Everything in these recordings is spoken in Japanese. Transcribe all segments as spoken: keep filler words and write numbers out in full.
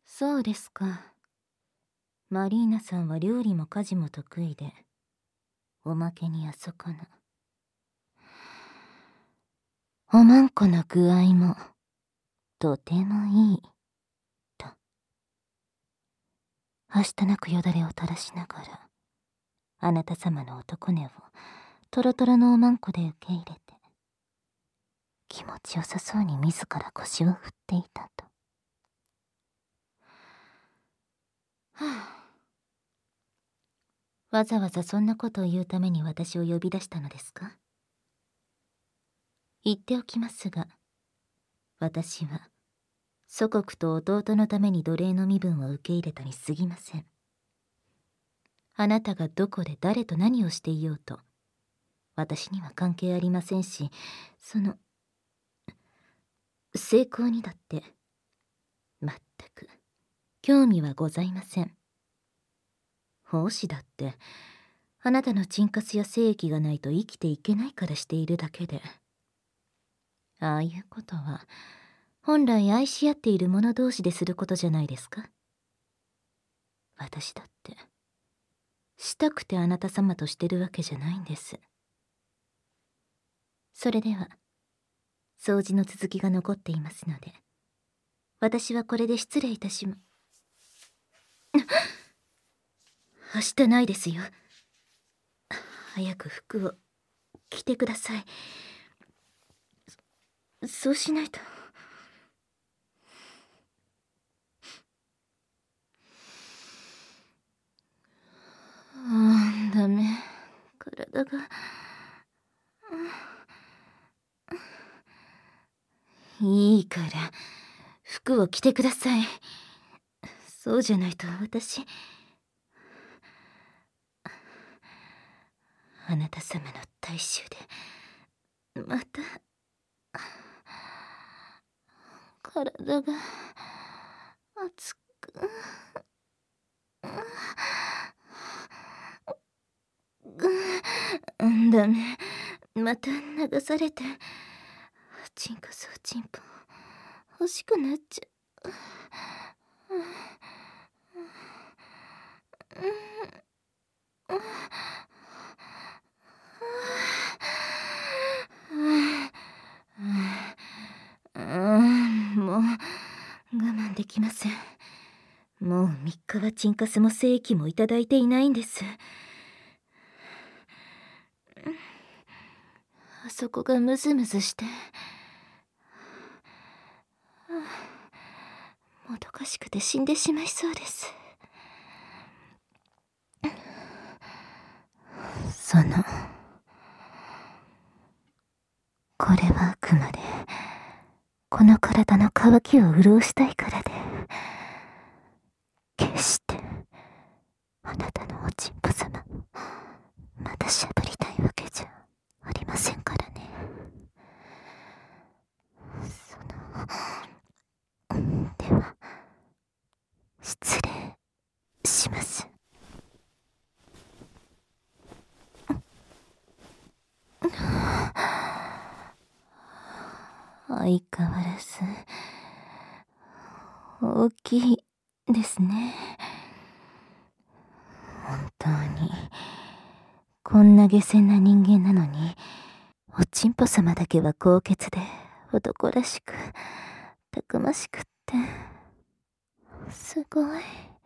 そうですか。マリーナさんは料理も家事も得意で、おまけにあそこのおまんこの具合もとてもいいと、はしたなくよだれを垂らしながら、あなた様の男根をトロトロのおまんこで受け入れて、気持ちよさそうに自ら腰を振っていたと。はあ、わざわざそんなことを言うために私を呼び出したのですか？言っておきますが、私は祖国と弟のために奴隷の身分を受け入れたに過ぎません。あなたがどこで誰と何をしていようと、私には関係ありませんし、その成功にだって全く興味はございません。奉仕だってあなたのチンカスや精液がないと生きていけないからしているだけで、ああいうことは本来愛し合っている者同士ですることじゃないですか。私だってしたくてあなた様としてるわけじゃないんです。それでは掃除の続きが残っていますので、私はこれで失礼いたしまはしてないですよ。早く服を着てください。そそうしないと。ああ、ダメ。体がいいから服を着てください。そうじゃないと私、あなた様の大衆でまた体が熱くうんダメ、また流されてチンコソチンポ欲しくなっちゃう。もう我慢できません。もうみっかはチンカスも精液もいただいていないんです。あそこがムズムズしてもどかしくて死んでしまいそうです。そのこれはあくまでこの体の渇きを潤したいからで、決してあなたのおちんぽ様またしゃぶりたいわけじゃありませんからね。そのでは失礼します。相変わらず大きいですね。本当にこんな下賤な人間なのに、おちんぽ様だけは高潔で男らしくたくましくって、すごい。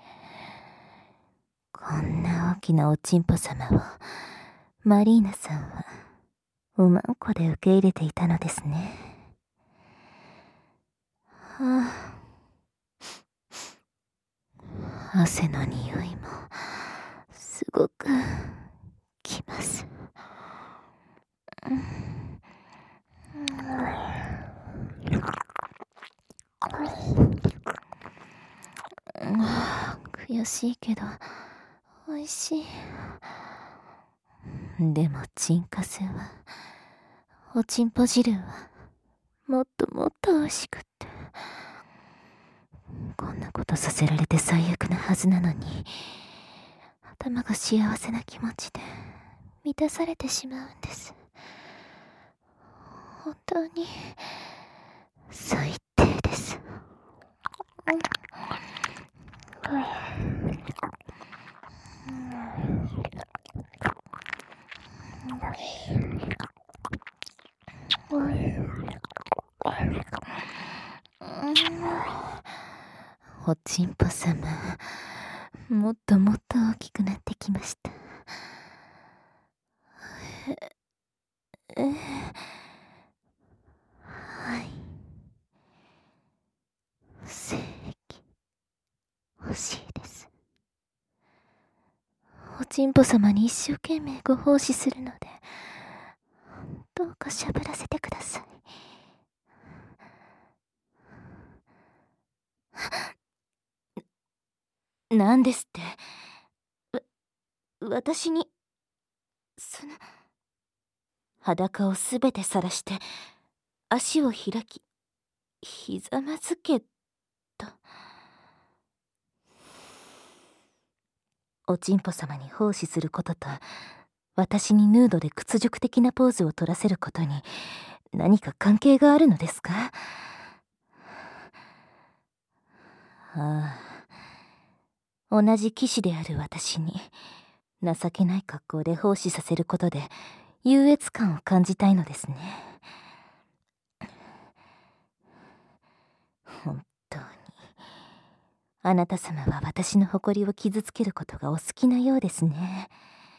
こんな大きなおちんぽ様をマリーナさんはおまんこで受け入れていたのですね。はあ、汗の匂いもすごくきます。悔しいけどおいしい。でもチンカスはおちんぽ汁はもっともっと美味しくって、こんなことさせられて最悪なはずなのに、頭が幸せな気持ちで満たされてしまうんです。本当に最低です。 おちんぽ様、もっともっと大きくなってきました。ええ、はい。精液欲しいです。おちんぽ様に一生懸命ご奉仕するので、どうかしゃぶらせてください。なんですって。わ、私に、その、裸をすべて晒して、足を開き、ひざまずけ、と。おちんぽ様に奉仕することと、私にヌードで屈辱的なポーズを取らせることに、何か関係があるのですか？ああ、同じ騎士である私に情けない格好で奉仕させることで優越感を感じたいのですね。本当にあなた様は私の誇りを傷つけることがお好きなようですね。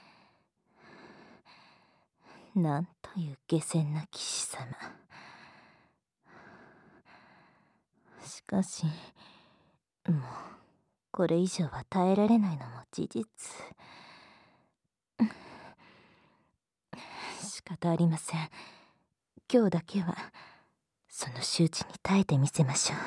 なんという下賤な騎士様。しかしもうこれ以上は耐えられないのも事実。仕方ありません。今日だけはその周知に耐えてみせましょう。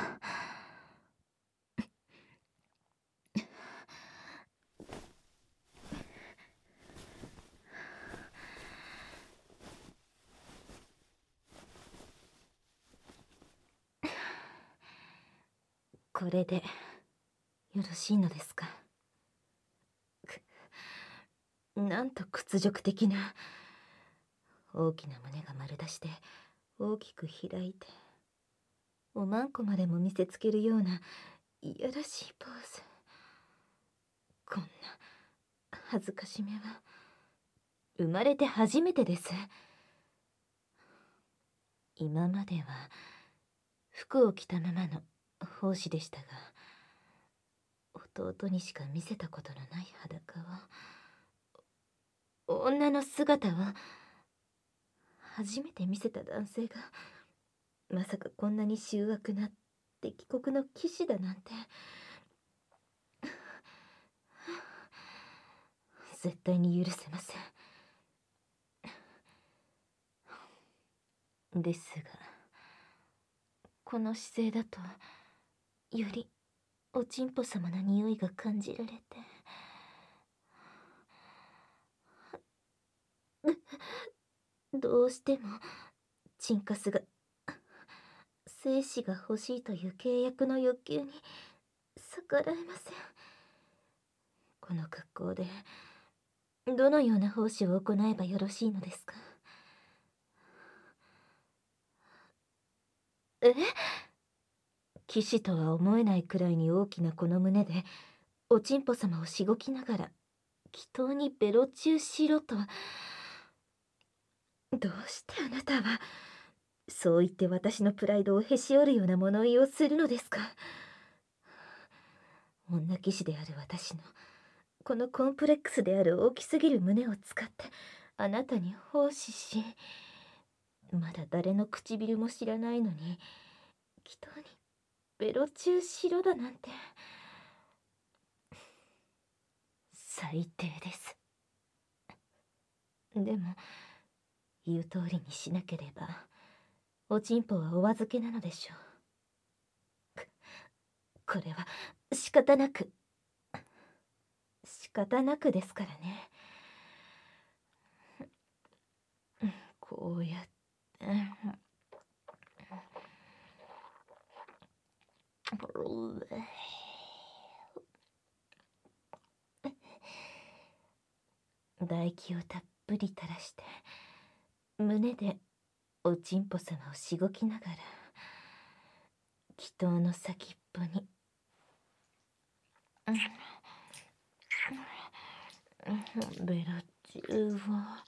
これでよろしいのですか？なんと屈辱的な。大きな胸が丸出しで大きく開いて、おまんこまでも見せつけるようないやらしいポーズ。こんな恥ずかしめは生まれて初めてです。今までは服を着たままの奉仕でしたが、弟にしか見せたことのない裸を、女の姿を初めて見せた男性がまさかこんなに醜悪な敵国の騎士だなんて。絶対に許せません。ですがこの姿勢だとよりおちんぽ様の匂いが感じられて、どうしてもチンカスが精子が欲しいという契約の欲求に逆らえません。この格好でどのような奉仕を行えばよろしいのですか？え？騎士とは思えないくらいに大きなこの胸でおちんぽ様をしごきながら祈祷にベロチューしろと。どうしてあなたはそう言って私のプライドをへし折るような物言いをするのですか？女騎士である私のこのコンプレックスである大きすぎる胸を使ってあなたに奉仕し、まだ誰の唇も知らないのに祈祷にベロチューしろだなんて。最低です。でも言う通りにしなければおちんぽはお預けなのでしょう。これは仕方なく仕方なくですからね。こうやって唾液をたっぷり垂らして胸でおちんぽ様をしごきながら祈祷の先っぽにベラ中は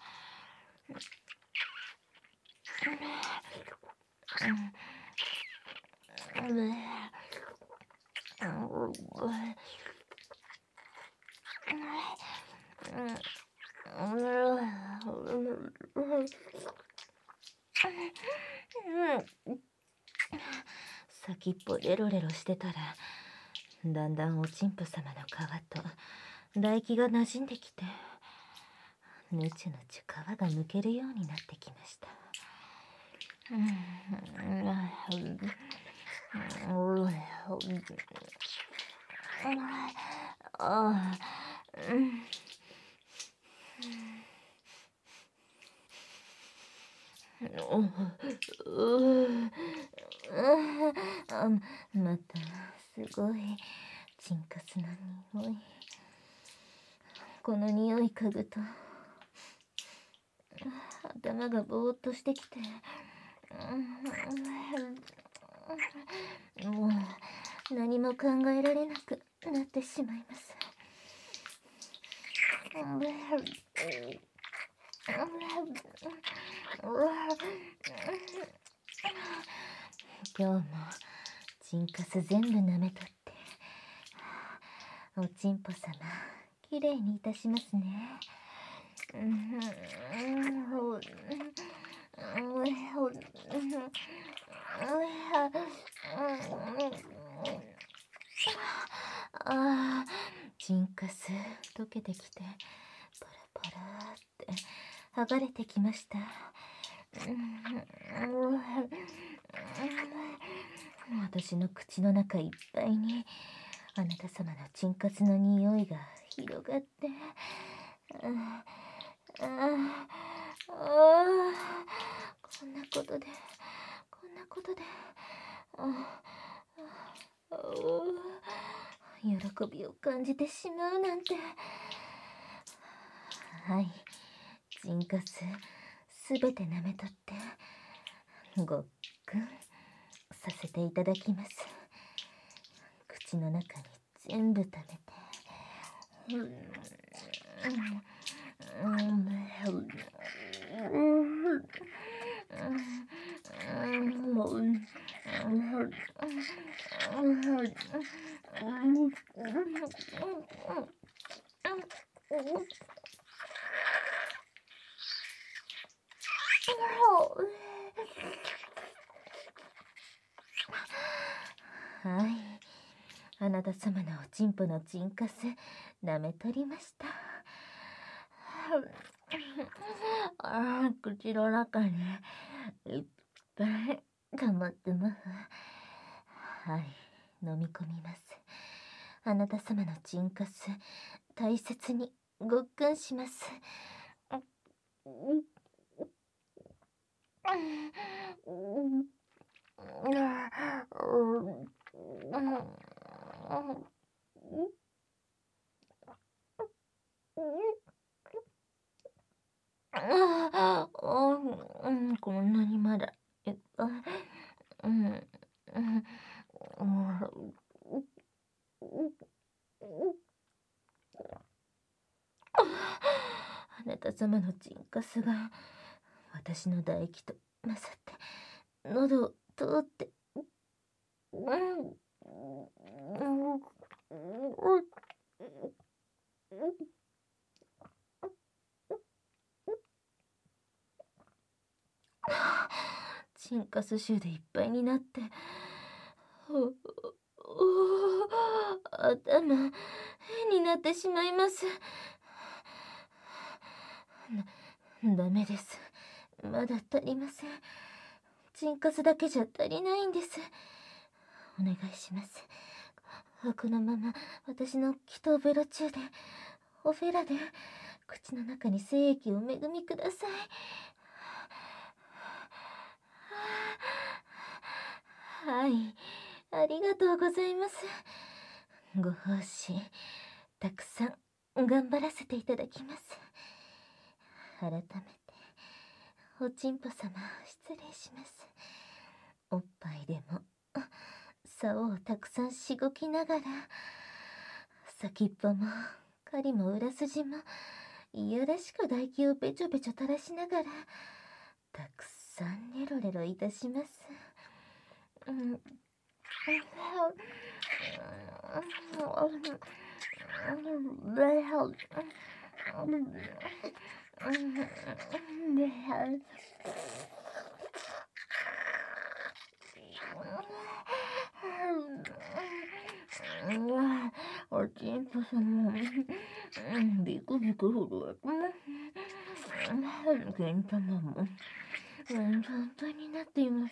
先っぽレロレロしてたら、だんだんおちんぽ様の皮と唾液が馴染んできて、ぬちゅぬち皮がむけるようになってきました。ああ、またすごいチンカスな匂い。この匂い嗅ぐと頭がぼーっとしてきて、もう何も考えられなくなってしまいます。今日もチンカス全部舐めとって、おちんぽ様きれいにいたしますね。ああ、チンカス溶けてきてパラパラって剥がれてきました。私の口の中いっぱいにあなた様のチンカスの匂いが広がって、ああああ、こんなことでこんなことでああ喜びを感じてしまうなんて。はい、チンカスすべて舐めとってごっくんさせていただきます。口の中に全部食べて、はい、あなた様のおちんぽのチンカス舐めとりました。ああ、口の中にいっぱい溜まってます。はい、飲み込みます。あなた様のチンカス大切にごっくんします。ああ、うん、こんなにまだいっぱい。うん、うん、あなた様のチンカスが私の唾液と混ざって喉を通って、チンカス臭でいっぱいになって、頭変になってしまいます。ダメです。まだ足りません。チンカスだけじゃ足りないんです。お願いします。このまま私の気とベロ中でオフェラで口の中に精液を恵みください。はい、ありがとうございます。ご奉仕たくさん頑張らせていただきます。改めておちんぽ様失礼します。おっぱいでも竿をたくさんしごきながら先っぽも狩りも裏筋もいやらしく唾液をべちょべちょ垂らしながらたくさんレロレロいたします。うん。おちんぽさんもビクビク震えてます。金玉も本当になっています。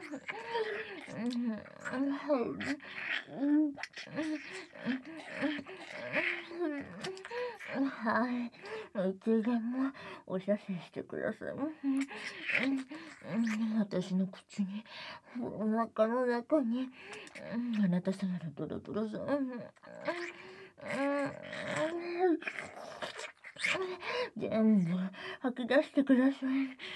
はい、いつでもお写真してください。私の口に、お腹の中に、あなた様のドロドロさん。全部吐き出してください。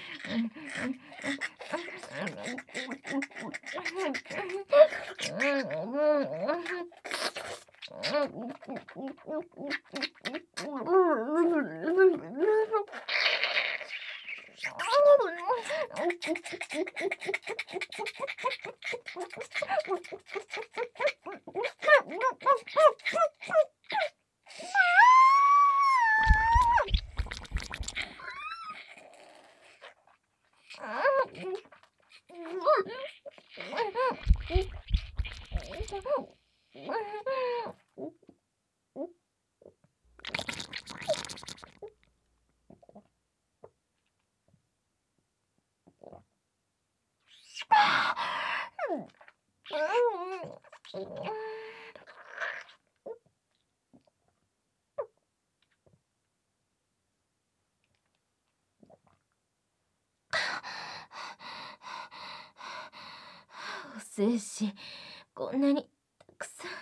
お精子こんなにたくさん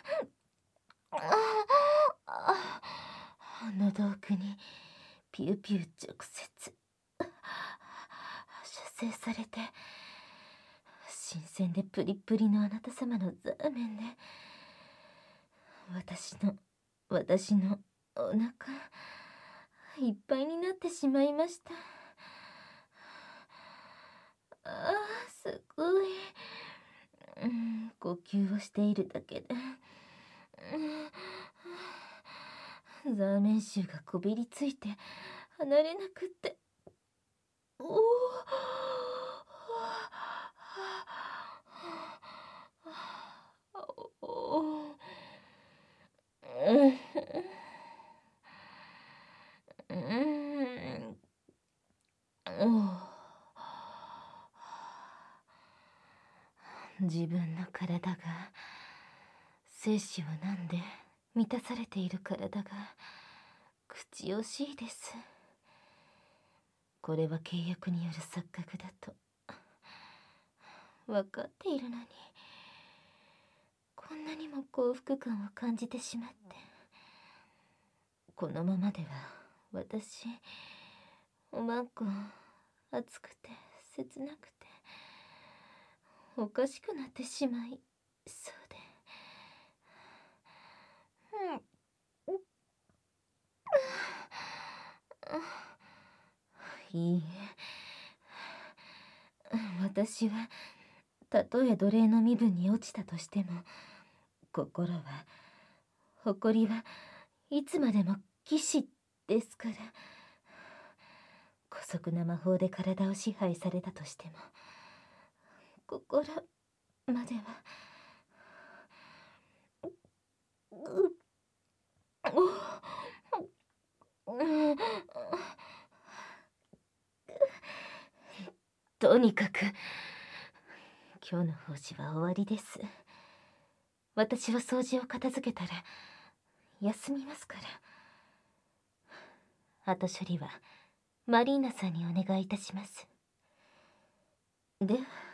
喉奥にピューピュー直接射精されて新鮮でプリプリのあなた様のザーメンで私の私のお腹いっぱいになってしまいました。ああ、すごい、うん、呼吸をしているだけで、うん、ザーメン臭がこびりついて離れなくって、おおおうん自分の体が精子を飲んで満たされている体が口惜しいです。これは契約による錯覚だと分かっているのにこんなにも幸福感を感じてしまって、このままでは私おまんこ熱くて切なくておかしくなってしまいそうで、うん、いいえ、私はたとえ奴隷の身分に落ちたとしても心は誇りはいつまでも騎士ですから、姑息な魔法で体を支配されたとしても心まではとにかく今日の法事は終わりです。私は掃除を片付けたら休みますから、後処理はマリーナさんにお願いいたします。では